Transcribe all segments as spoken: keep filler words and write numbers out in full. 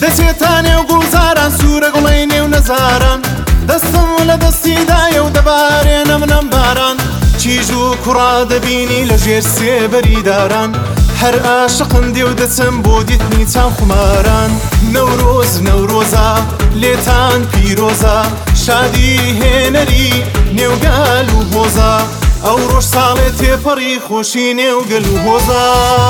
بێسێتانێ و گوڵزاران سوورە گوڵەی نێو نەزاران دەستم لە دەستیدایە و دەبارێنە منەم باران چیژ و کوڕا دەبینی لە ژێر سێبەری داران هەر عاشقن دێ و دەچم بۆ دیتنی چاو خماران نەورۆز نەورۆزە لێتان پیرۆزە شادی هێنەری نێوگەل و هۆزە ئەو ڕۆژ ساڵێ تێپەڕی خۆشی نێوگەل و هۆزە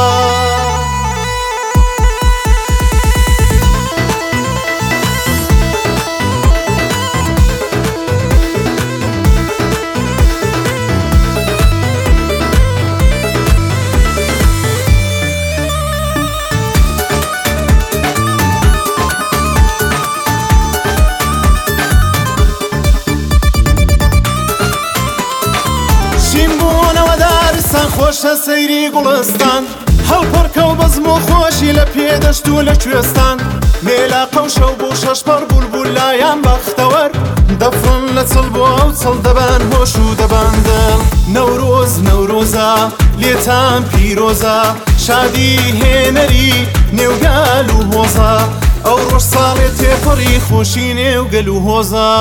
خۆشە سەیری گوڵستان هەڵپەرکە و بەزم و خۆشی لە پێدەشت و لە کوێستان مێلا قەوشە و بۆ شەشپەر بولبول لایان بەختەوەر دەفڕن لە چڵ بۆ ئەو چڵ دەبان هۆش و دەبان دڵ نەورۆز نەورۆزە لێتان پیرۆزە شادی هێنەری نێوگەل و هۆزە ئەو ڕۆژ ساڵێ تێپەڕی خۆشی نێوگەل و هۆزە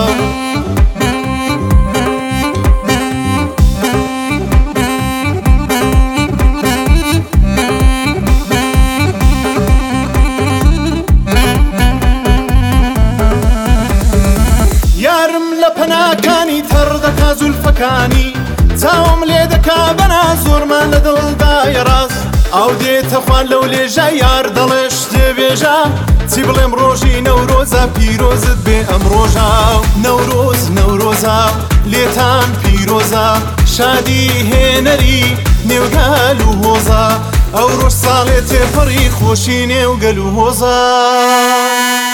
پەناکانی تەڕ دەکا زولفەکانی چاوم لێ دەکا بەنا زۆرمان لە دڵدایە ڕاست ئەو دێتە خوان لەو لێژە یار دەڵێ شتێ بێژە چی بڵێم ڕۆژی نەورۆزە پیرۆزت بێ ئەم ڕۆژە نەورۆز نەورۆزە لێتان پیرۆزە شادی هێنەری نێوگەل و هۆزە ئەو ڕۆژ ساڵێ تێپەڕی خۆشی نێوگەل و هۆزە